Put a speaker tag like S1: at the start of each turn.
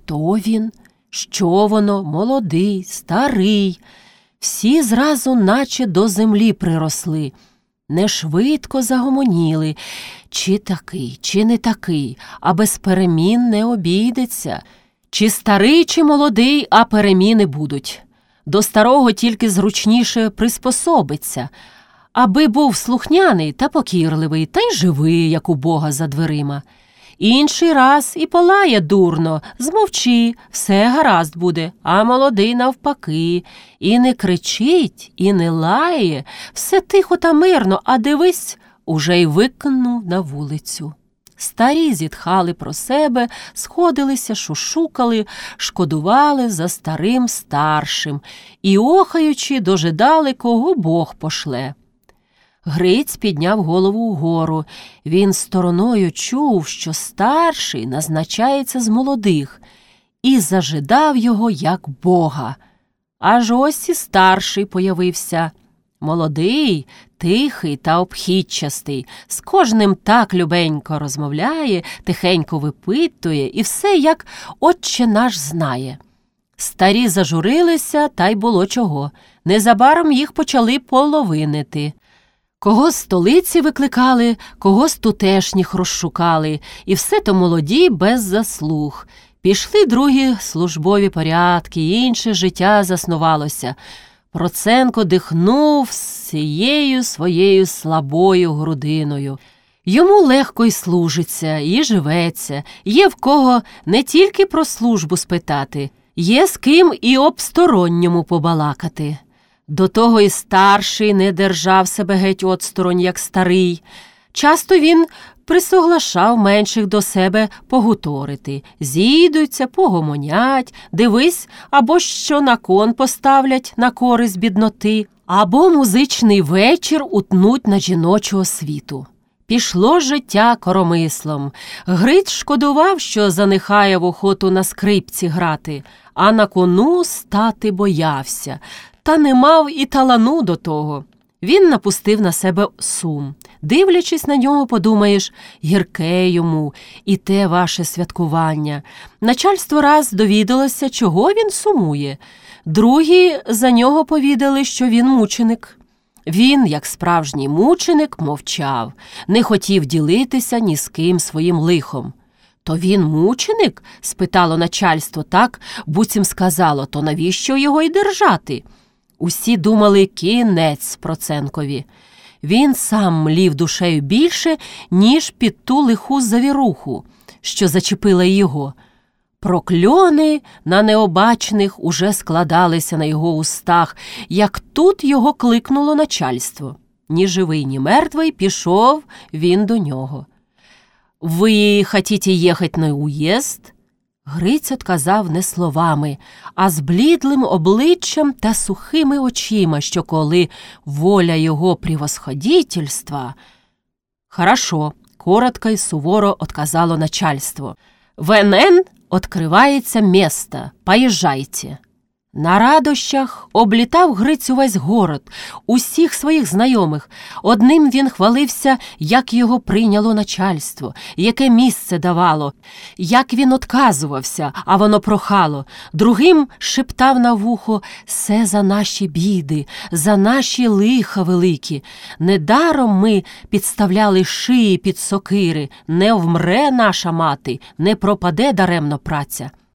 S1: Хто він? Що воно? Молодий, старий? Всі зразу наче до землі приросли. Не швидко загомоніли. Чи такий, чи не такий, а без перемін не обійдеться. Чи старий, чи молодий, а переміни будуть. До старого тільки зручніше приспособиться. Аби був слухняний та покірливий, та й живий, як у Бога за дверима. Інший раз і полає дурно, змовчи, все гаразд буде, а молодий навпаки. І не кричить, і не лає, все тихо та мирно, а дивись, уже й викинув на вулицю. Старі зітхали про себе, сходилися, шушукали, шкодували за старим старшим і, охаючи, дожидали, кого Бог пошле. Гриць підняв голову вгору. Він стороною чув, що старший назначається з молодих, і зажидав його, як Бога. Аж ось і старший появився. Молодий, тихий та обхідчастий, з кожним так любенько розмовляє, тихенько випитує, і все, як Отче наш знає. Старі зажурилися, та й було чого. Незабаром їх почали половинити. Кого з столиці викликали, кого з тутешніх розшукали, і все то молоді без заслуг. Пішли другі службові порядки, інше життя заснувалося. Проценко дихнув всією своєю слабою грудиною. Йому легко й служиться, і живеться, є в кого не тільки про службу спитати, є з ким і об сторонньому побалакати. До того і старший не держав себе геть осторонь, як старий. Часто він присоглашав менших до себе погуторити. Зійдуться, погомонять, дивись, або що на кон поставлять на користь бідноти, або музичний вечір утнуть на жіночого світу. Пішло життя коромислом. Гриць шкодував, що занихає в охоту на скрипці грати, а на кону стати боявся. Та не мав і талану до того. Він напустив на себе сум. Дивлячись на нього, подумаєш, гірке йому і те ваше святкування. Начальство раз довідалося, чого він сумує. Другі за нього повідали, що він мученик. Він, як справжній мученик, мовчав, не хотів ділитися ні з ким своїм лихом. «То він мученик?» – спитало начальство так, буцім сказало, то навіщо його й держати? Усі думали кінець Проценкові. Він сам млів душею більше, ніж під ту лиху завіруху, що зачепила його. Прокльони на необачних уже складалися на його устах, як тут його кликнуло начальство. Ні живий, ні мертвий пішов він до нього. «Ви хотите ехать на уїзд?» Гриць отказав не словами, а з блідлим обличчям та сухими очима, що коли воля його превосходительства... «Хорошо», – коротко й суворо отказало начальство. «В НН откривається місто, поїжджайте». На радощах облітав Гриць увесь город, усіх своїх знайомих. Одним він хвалився, як його прийняло начальство, яке місце давало, як він отказувався, а воно прохало. Другим шептав на вухо: «Се за наші біди, за наші лиха великі. Недаром ми підставляли шиї під сокири, не вмре наша мати, не пропаде даремно праця».